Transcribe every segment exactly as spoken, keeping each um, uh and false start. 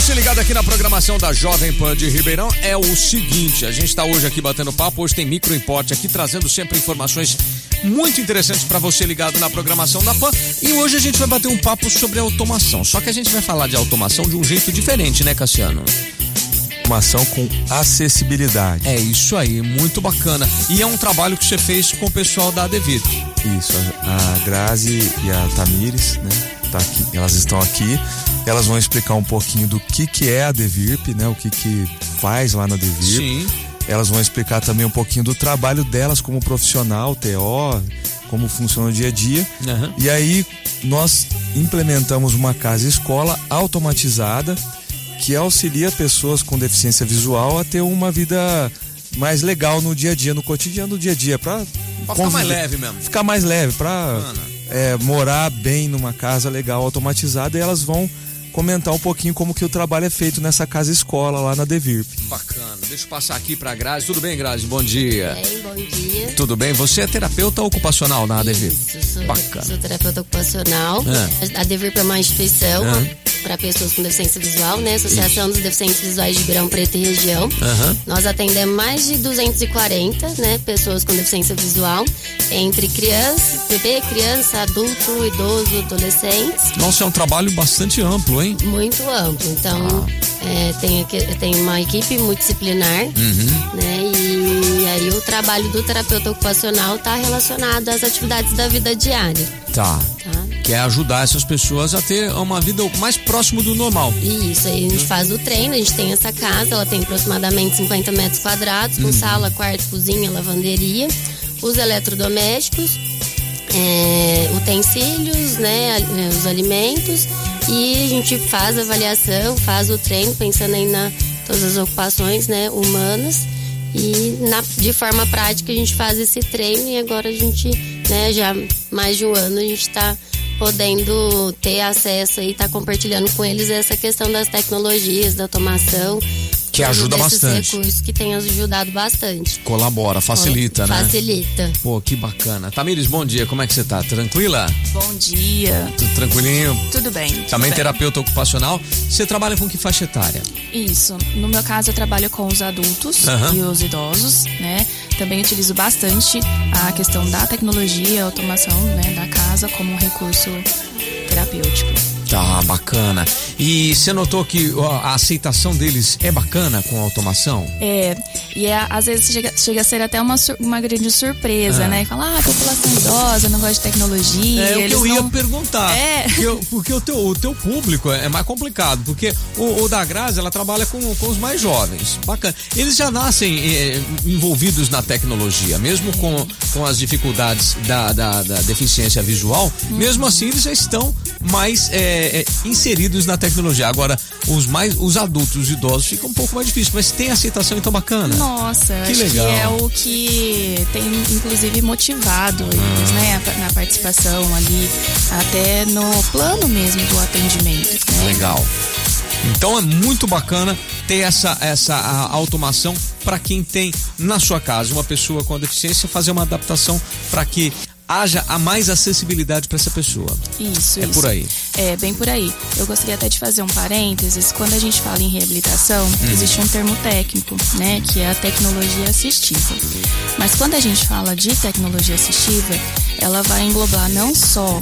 você ligado aqui na programação da Jovem Pan de Ribeirão, é o seguinte, a gente está hoje aqui batendo papo, hoje tem Microimporte aqui, trazendo sempre informações muito interessantes para você ligado na programação da Pan, e hoje a gente vai bater um papo sobre automação, só que a gente vai falar de automação de um jeito diferente, né, Cassiano? Automação com acessibilidade. É isso aí, muito bacana. E é um trabalho que você fez com o pessoal da Adevir. Isso, a Grazi e a Tamires, né? Tá aqui, elas estão aqui. Elas vão explicar um pouquinho do que que é a Adevirp, né? O que que faz lá na Adevirp. Sim. Elas vão explicar também um pouquinho do trabalho delas como profissional, T O, como funciona o dia a dia. Uhum. E aí nós implementamos uma casa-escola automatizada que auxilia pessoas com deficiência visual a ter uma vida mais legal no dia a dia, no cotidiano do dia a dia, pra, pra ficar mais leve mesmo. Ficar mais leve, pra é, morar bem numa casa legal, automatizada, e elas vão comentar um pouquinho como que o trabalho é feito nessa casa-escola lá na Adevirp. Bacana. Deixa eu passar aqui pra Grazi. Tudo bem, Grazi? Bom dia. Bem, bom dia. Tudo bem? Você é terapeuta ocupacional na Adevirp? Isso, sou, Bacana. Sou terapeuta ocupacional. É. A Adevirp é uma instituição É. para pessoas com deficiência visual, né? Associação Isso. dos Deficientes Visuais de Ribeirão Preto e região. Uhum. Nós atendemos mais de duzentos e quarenta, né, pessoas com deficiência visual, entre crianças, bebê, criança, adulto, idoso, adolescentes. Nossa, é um trabalho bastante amplo, hein? Muito amplo. Então, ah. é, tem, tem uma equipe multidisciplinar, uhum. né? E aí o trabalho do terapeuta ocupacional está relacionado às atividades da vida diária. Tá. Tá. Que é ajudar essas pessoas a ter uma vida mais próximo do normal. Isso, aí a gente faz o treino, a gente tem essa casa, ela tem aproximadamente cinquenta metros quadrados, com uhum. sala, quarto, cozinha, lavanderia, os eletrodomésticos, é, utensílios, né, os alimentos, e a gente faz a avaliação, faz o treino, pensando aí na todas as ocupações, né, humanas, e na, de forma prática a gente faz esse treino, e agora a gente, né, já mais de um ano a gente está podendo ter acesso e estar tá compartilhando com eles essa questão das tecnologias, da automação. Que ajuda bastante. Recursos que tem ajudado bastante. Colabora, facilita, Col- né? Facilita. Pô, que bacana. Tamires, bom dia, como é que você tá? Tranquila? Bom dia. Tudo tranquilinho? Tudo bem. Também tudo terapeuta bem. Ocupacional. Você trabalha com que faixa etária? Isso. No meu caso, eu trabalho com os adultos uhum. e os idosos, né? Também utilizo bastante a questão da tecnologia, automação, né, da casa como um recurso terapêutico. Tá, bacana. E você notou que a aceitação deles é bacana com a automação? É, e é, às vezes chega, chega a ser até uma, uma grande surpresa, ah. né? Fala, ah, população idosa, não gosta de tecnologia. É o que eu ia não... perguntar. É. Porque, porque o, teu, o teu público é mais complicado, porque o, o da Grazi, ela trabalha com, com os mais jovens. Bacana. Eles já nascem é, envolvidos na tecnologia, mesmo com, com as dificuldades da, da, da deficiência visual, uhum. mesmo assim eles já estão mais é, é, inseridos na tecnologia. Agora, os mais, os adultos, os idosos, fica um pouco mais difícil, mas tem aceitação então bacana. Nossa, que acho legal. que é o que tem inclusive motivado eles, ah. né, na participação ali, até no plano mesmo do atendimento. Né? Legal. Então é muito bacana ter essa, essa a automação para quem tem na sua casa uma pessoa com deficiência, fazer uma adaptação para que haja a mais acessibilidade para essa pessoa. Isso, É isso. por aí. É, bem por aí. Eu gostaria até de fazer um parênteses. Quando a gente fala em reabilitação, hum. existe um termo técnico, né, que é a tecnologia assistiva. Mas quando a gente fala de tecnologia assistiva, ela vai englobar não só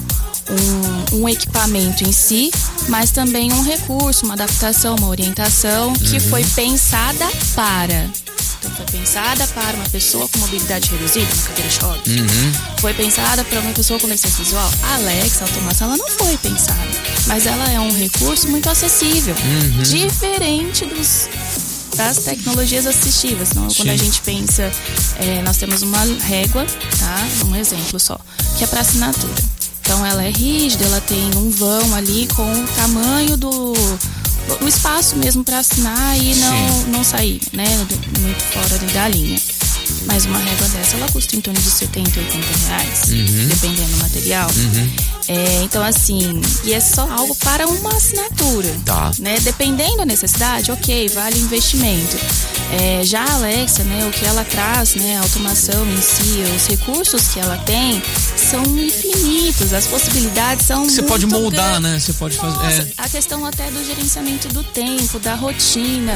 Um, um equipamento em si, mas também um recurso, uma adaptação, uma orientação que uhum. foi pensada para. Então foi pensada para uma pessoa com mobilidade reduzida, uma cadeira de rodas. Uhum. Foi pensada para uma pessoa com deficiência visual. A Alexa, a automação, ela não foi pensada, mas ela é um recurso muito acessível, uhum. diferente dos das tecnologias assistivas. Então, quando a gente pensa, é, nós temos uma régua, tá? Um exemplo só, que é para assinatura. Então ela é rígida, ela tem um vão ali com o tamanho do o espaço mesmo para assinar e não, não sair, né, muito fora da linha. Mas uma régua dessa, ela custa em torno de setenta, oitenta reais, uhum. dependendo do material. Uhum. É, então, assim, e é só algo para uma assinatura. Tá. Né? Dependendo da necessidade, ok, vale o investimento. É, já a Alexa, né, o que ela traz, né, a automação em si, os recursos que ela tem são infinitos, as possibilidades são Você muito pode moldar, grandes. né? Você pode Nossa, fazer. É... a questão até do gerenciamento do tempo, da rotina,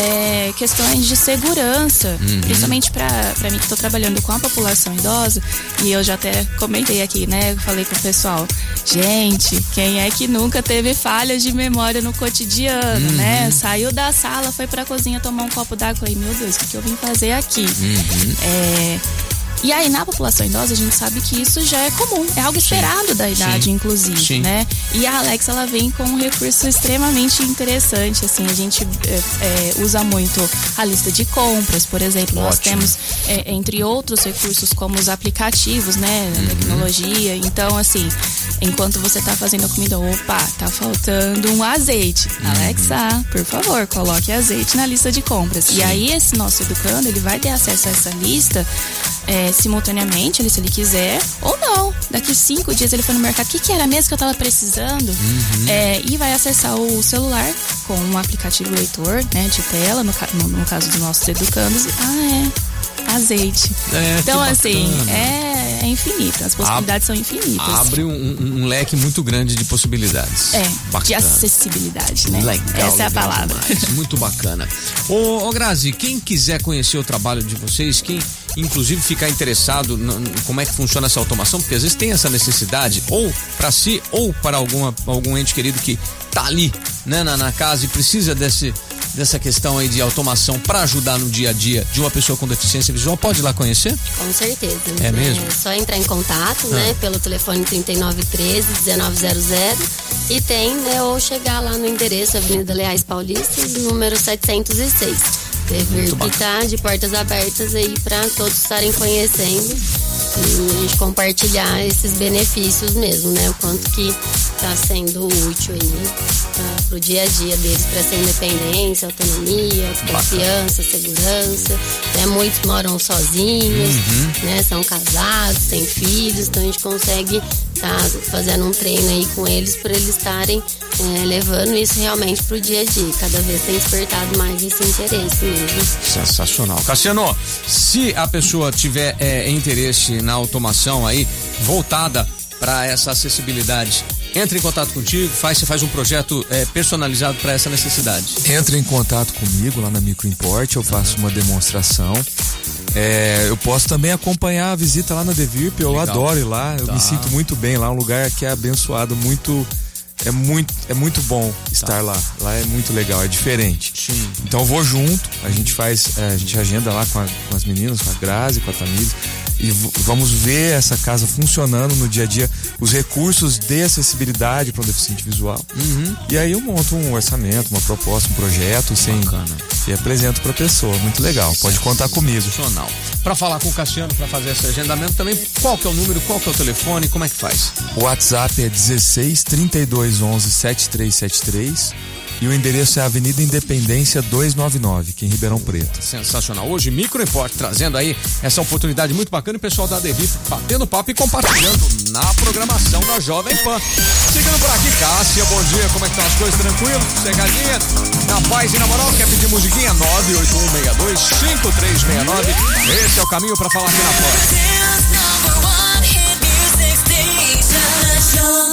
é, questões de segurança, Uhum. principalmente para mim que estou trabalhando com a população idosa, e eu já até comentei aqui, né? Falei pro pessoal, gente, quem é que nunca teve falhas de memória no cotidiano, Uhum. né? Saiu da sala, foi pra cozinha tomar um copo d'água, falei, meu Deus, o que, que eu vim fazer aqui? Uhum. É... E aí, na população idosa, a gente sabe que isso já é comum, é algo esperado da idade, Sim. inclusive, Sim. né? E a Alexa, ela vem com um recurso extremamente interessante, assim, a gente é, é, usa muito a lista de compras, por exemplo, nós Ótimo. temos, é, entre outros recursos, como os aplicativos, né, Uhum. a tecnologia, então, assim, enquanto você tá fazendo a comida, opa, tá faltando um azeite, Uhum. Alexa, por favor, coloque azeite na lista de compras. Sim. E aí, esse nosso educando, ele vai ter acesso a essa lista, é, simultaneamente, ele, se ele quiser, ou não. Daqui cinco dias ele foi no mercado, o que, que era mesmo que eu tava precisando? Uhum. É, e vai acessar o celular com um aplicativo leitor, né, de tela, no, no, no caso dos nossos educandos. Ah, é, azeite. É, então, que assim, bacana. é, é infinito, as possibilidades são infinitas. Abre um, um- um leque muito grande de possibilidades. É, de Bacana. acessibilidade, né? Legal, Essa é a legal palavra. demais. Muito bacana. Ô, ô Grazi, quem quiser conhecer o trabalho de vocês, quem inclusive ficar interessado no, no- como é que funciona essa automação, porque às vezes tem essa necessidade, ou para si, ou para alguma, algum ente querido que tá ali, né, na, na casa e precisa desse, dessa questão aí de automação para ajudar no dia a dia de uma pessoa com deficiência visual, pode ir lá conhecer? Com certeza. É mesmo? só entrar em contato, né, pelo telefone trinta e nove treze, dezenove zero zero e tem, né, ou chegar lá no endereço Avenida Leais Paulista, número setecentos e seis. Dever que tá de portas abertas aí para todos estarem conhecendo e a gente compartilhar esses benefícios mesmo, né, o quanto que tá sendo útil aí tá, pro dia a dia deles, para essa independência, autonomia, confiança, segurança, né, muitos moram sozinhos, né, são casados, têm filhos, então a gente consegue tá fazendo um treino aí com eles para eles estarem é, levando isso realmente pro dia a dia, cada vez tem despertado mais esse interesse mesmo. Sensacional. Cassiano, se a pessoa tiver é, interesse na automação aí, voltada para essa acessibilidade, entre em contato contigo, faz, você faz um projeto é, personalizado para essa necessidade. Entra em contato comigo lá na Microimport, eu faço uma demonstração. É, eu posso também acompanhar a visita lá na Devirp, eu Legal. adoro ir lá, eu Tá. me sinto muito bem lá, um lugar que é abençoado, muito, é muito, é muito bom estar lá, lá é muito legal, é diferente. Sim. Então eu vou junto, a gente faz, é, a gente agenda lá com, a- com as meninas, com a Grazi, com a Tamires, e v- vamos ver essa casa funcionando no dia a dia, os recursos de acessibilidade para um deficiente visual. Uhum. E aí eu monto um orçamento, uma proposta, um projeto, sem, Bacana. e apresento para a pessoa. Muito legal, pode contar comigo. Sensacional. Para falar com o Cassiano, para fazer esse agendamento também, qual que é o número, qual que é o telefone, como é que faz? O WhatsApp é dezesseis, trinta e dois, onze, setenta e três setenta e três e o endereço é Avenida Independência duzentos e noventa e nove, aqui em Ribeirão Preto. Sensacional. Hoje, Microimport trazendo aí essa oportunidade muito bacana e o pessoal da Devir batendo papo e compartilhando na programação da Jovem Pan. Seguindo por aqui, Cássia, bom dia, como é que estão as coisas? Tranquilo? Sossegadinha? Na paz e na moral, quer pedir musiquinha? nove oito um seis dois, cinco três seis nove. Esse é o caminho pra falar aqui na Pan. Number one hit music station.